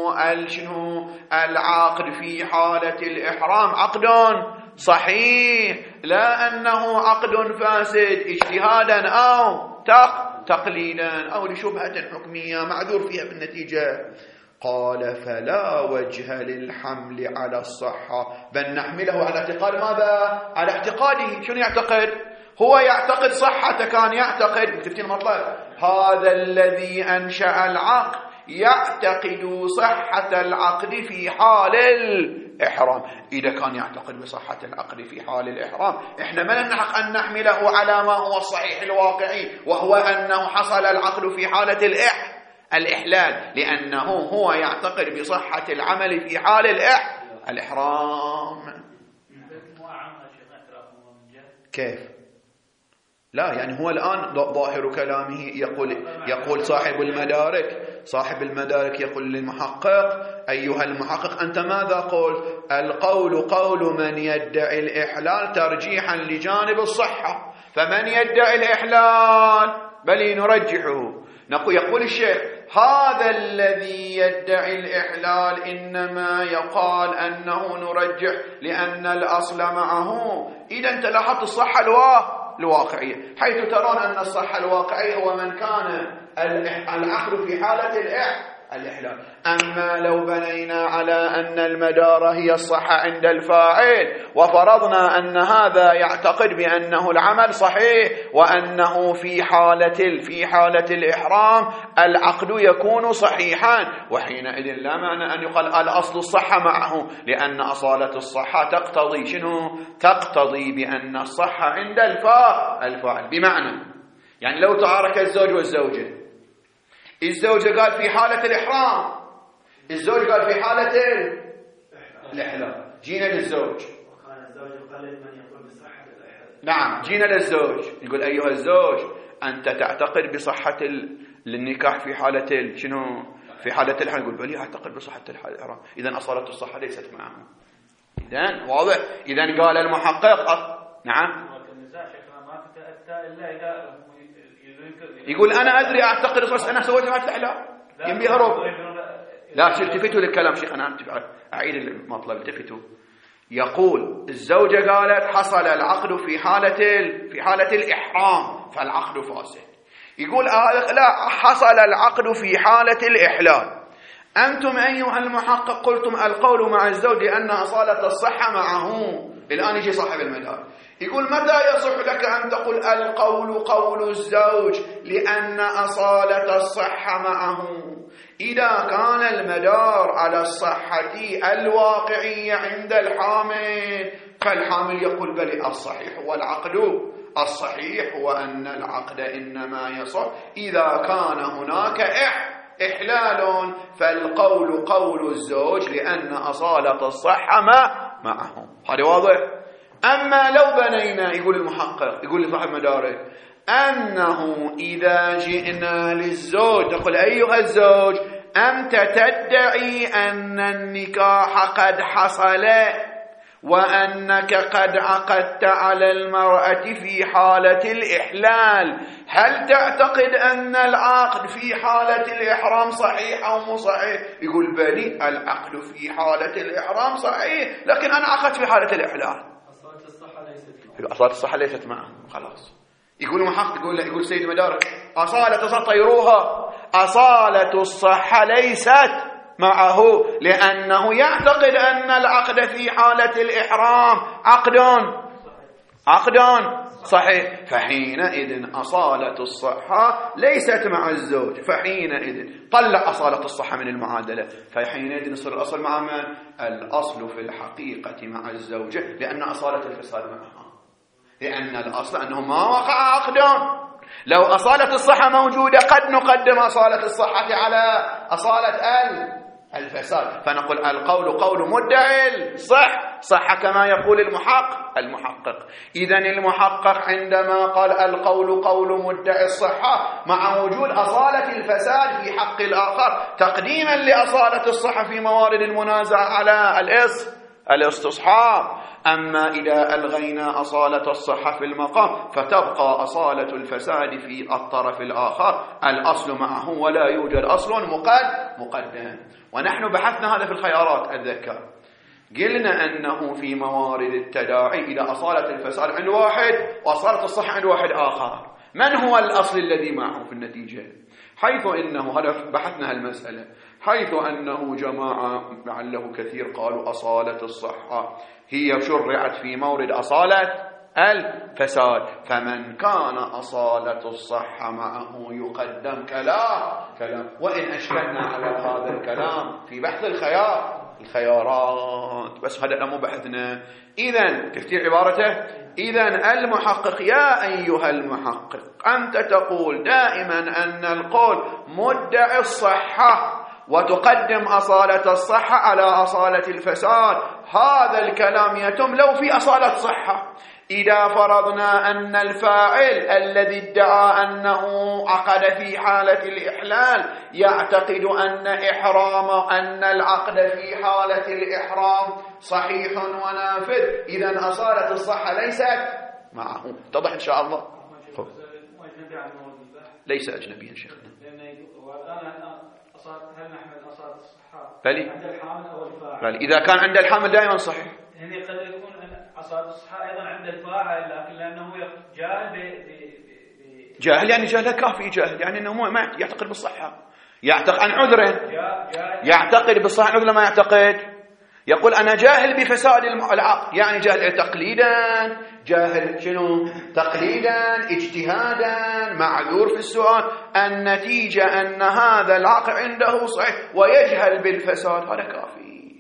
العقد في حالة الإحرام عقد صحيح، لا أنه عقد فاسد اجتهادا أو تقليدا أو لشبهة حكمية معذور فيها بالنتيجة. قال: فلا وجه للحمل على الصحة، بل نحمله على اعتقاد ماذا؟ على اعتقاده. شنو يعتقد؟ هو يعتقد صحة، كان يعتقد تفتين مطلب هذا الذي أنشأ العقد يعتقد صحة العقد في حال الإحرام. إذا كان يعتقد بصحة العقد في حال الإحرام، إحنا ما نحق أن نحمله على ما هو الصحيح الواقعي، وهو أنه حصل العقد في حالة الإحلال، لأنه هو يعتقد بصحة العمل في حال الإحرام. كيف؟ لا، يعني هو الآن ظاهر كلامه يقول صاحب المدارك يقول للمحقق: أيها المحقق، أنت ماذا قلت؟ القول قول من يدعي الإحلال ترجيحا لجانب الصحة، فمن يدعي الإحلال بل نرجحه. يقول الشيخ: هذا الذي يدعي الإحلال إنما يقال أنه نرجح لأن الأصل معه. إذا انت لاحظت الصحة الواقعية، حيث ترون أن الصحة الواقعية هو من كان العقد في حالة الإحلال. أما لو بنينا على أن المدار هي الصحة عند الفاعل، وفرضنا أن هذا يعتقد بأنه العمل صحيح وأنه في حالة الإحرام العقد يكون صحيحا، وحينئذ لا معنى أن يقال الأصل الصحة معه، لأن أصالة الصحة تقتضي شنو؟ تقتضي بأن الصحة عند الفاعل. بمعنى يعني لو تعارك الزوج والزوجة، الزوجة قال في حالة الإحرام، الزوج قال في حالة الإحلال. جينا للزوج، وكان الزوج يقلد من يقول بصحة الإحلال. نعم، جينا للزوج نقول: أيها الزوج، أنت تعتقد بصحة النكاح في حالة شنو؟ في حالة الإحرام. يقول: بلي أعتقد بصحة الإحرام. إذن أصالة الصحة ليست معه. إذن واضح. إذن قال المحقق نعم. يقول: أنا أدري أعتقد بس أنا سويت هذا الإحلال ينبي هرب. لا، التفتوا للكلام شيخ، أنا أعيد المطلب. التفتوا. يقول: الزوجة قالت حصل العقد في حالة الإحرام فالعقد فاسد. يقول: لا، حصل العقد في حالة الإحلال. أنتم أيها المحقق قلتم القول مع الزوج لأن أصالة الصحة معه. الآن يجي صاحب المدار يقول: متى يصح لك أن تقول القول قول الزوج لأن أصالة الصحة معه؟ إذا كان المدار على الصحة الواقعية عند الحامل، فالحامل يقول: بل الصحيح والعقد الصحيح هو أن العقد إنما يصح إذا كان هناك إحلال، فالقول قول الزوج لأن أصالة الصحة معه. هذا واضح. أما لو بنينا، يقول المحقق، يقول لصاحب مدارك، أنه إذا جئنا للزوج نقول: أيها الزوج، أنت تدعي أن النكاح قد حصل وأنك قد عقدت على المرأة في حالة الإحلال، هل تعتقد أن العقد في حالة الإحرام صحيح أو مو صحيح؟ يقول: بلي العقد في حالة الإحرام صحيح، لكن أنا عقدت في حالة الإحلال. أصالة الصحة ليست معه. خلاص. يقول محقق، يقول سيد مدارك: أصالة طيروها، أصالة الصحة ليست معه، لأنه يعتقد أن العقد في حالة الإحرام عقد صحيح، فحينئذ أصالة الصحة ليست مع الزوج، فحينئذ طلع أصالة الصحة من المعادلة، فحينئذ يصير الأصل مع من؟ الأصل في الحقيقة مع الزوجة، لأن أصالة الفساد معها، لأن الأصل أنه ما وقع عقد. لو أصالة الصحة موجودة قد نقدم أصالة الصحة على أصالة الفساد، فنقول القول قول مدعي صح كما يقول المحقق. إذن المحقق عندما قال القول قول مدعي الصحة مع وجود أصالة الفساد في حق الآخر تقديما لأصالة الصحة في موارد المنازعة على الاستصحاب. أما إذا ألغينا أصالة الصحة في المقام فتبقى أصالة الفساد في الطرف الآخر، الأصل معه ولا يوجد أصل مقدم. ونحن بحثنا هذا في الخيارات أتذكر، قلنا أنه في موارد التداعي إلى أصالة الفساد عند واحد وأصالة الصحة عند واحد آخر، من هو الأصل الذي معه في النتيجة؟ حيث إنه هذا بحثنا هالمسألة، حيث أنه جماعة لعله كثير قالوا أصالة الصحة هي شرعت في مورد أصالة الفساد، فمن كان أصالة الصحة معه يقدم كلام. وإن أشكلنا على هذا الكلام في بحث الخيار الخيارات. بس هذا مو بحثنا. إذن تفتير عبارته، إذن المحقق يا أيها المحقق أنت تقول دائما أن القول مدعي الصحة وتقدم أصالة الصحة على أصالة الفساد. هذا الكلام يتم لو في أصالة صحة. إذا فرضنا أن الفاعل الذي ادعى أنه عقد في حالة الإحلال يعتقد أن العقد في حالة الإحرام صحيح ونافذ، إذن أصالة الصحة ليست معه. اتضح إن شاء الله. ليس أجنبيا شيخنا. هل نحمل أصالة الصحة بلي عند الحامل أو الفاعل؟ بلي إذا كان عند الحامل دائما صحيح. يعني قد يكون أصالة الصحة أيضا عند الفاعل، لكن لأنه جاهل جاهل يعني جاهل كافي، جاهل يعني أنه ما يعتقد بالصحة، يعتقد عن عذره، يعتقد بالصحة عذره ما يعتقد. يقول أنا جاهل بفساد العقد، يعني جاهل تقليدا، جاهل شنو؟ تقليدا، اجتهادا، معذور في السؤال. النتيجة أن هذا العقد عنده صحيح ويجهل بالفساد، هذا كافي.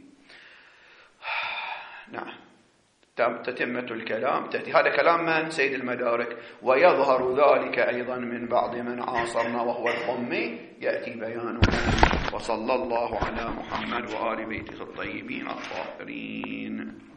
نعم. تتمة الكلام تأتي. هذا كلام من؟ سيد المدارك. ويظهر ذلك أيضا من بعض من عاصرنا وهو القمي، يأتي بيانه. وصلى الله على محمد وآل بيته الطيبين الطاهرين.